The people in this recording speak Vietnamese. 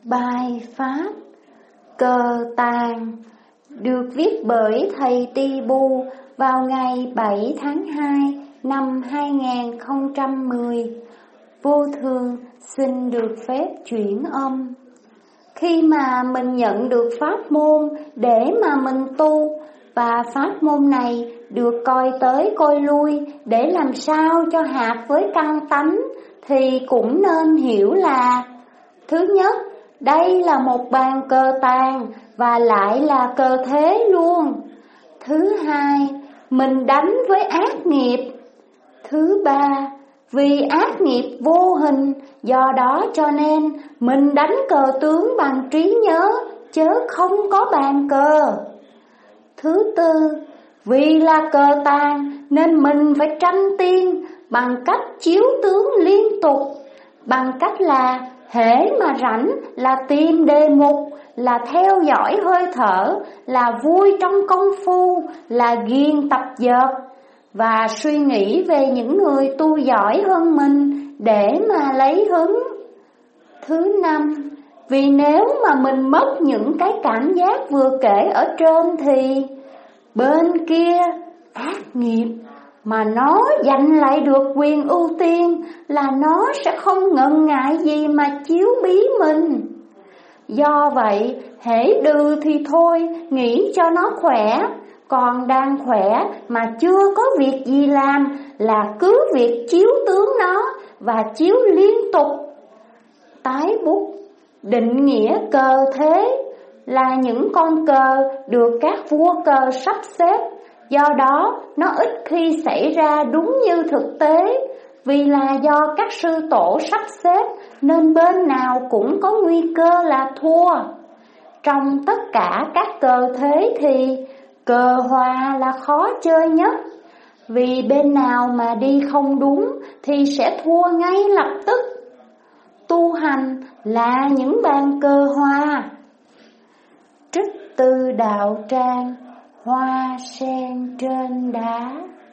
Bài pháp Cờ Tàng được viết bởi thầy Ti Bu vào ngày 7 tháng 2 năm 2010. Vô thường xin được phép chuyển âm. Khi mà mình nhận được pháp môn để mà mình tu, và pháp môn này được coi tới coi lui để làm sao cho hợp với căn tánh, thì cũng nên hiểu là: thứ nhất, đây là một bàn cờ tàng và lại là cờ thế luôn. Thứ hai, mình đánh với ác nghiệp. Thứ ba, vì ác nghiệp vô hình, do đó cho nên mình đánh cờ tướng bằng trí nhớ, chớ không có bàn cờ. Thứ tư, vì là cờ tàng nên mình phải tranh tiên bằng cách chiếu tướng liên tục, bằng cách là hễ mà rảnh là tìm đề mục, là theo dõi hơi thở, là vui trong công phu, là ghiền tập dượt, và suy nghĩ về những người tu giỏi hơn mình để mà lấy hứng. Thứ năm, vì nếu mà mình mất những cái cảm giác vừa kể ở trên thì bên kia ác nghiệp mà nó giành lại được quyền ưu tiên là nó sẽ không ngần ngại gì mà chiếu bí mình. Do vậy, hễ đừ thì thôi, nghĩ cho nó khỏe, còn đang khỏe mà chưa có việc gì làm là cứ việc chiếu tướng nó và chiếu liên tục. Tái bút, định nghĩa cờ thế là những con cờ được các vua cờ sắp xếp, do đó nó ít khi xảy ra đúng như thực tế. Vì là do các sư tổ sắp xếp nên bên nào cũng có nguy cơ là thua. Trong tất cả các cờ thế thì cờ hòa là khó chơi nhất, vì bên nào mà đi không đúng thì sẽ thua ngay lập tức. Tu hành là những bàn cờ hòa. Trích từ đạo tràng Hoa sen trên đá.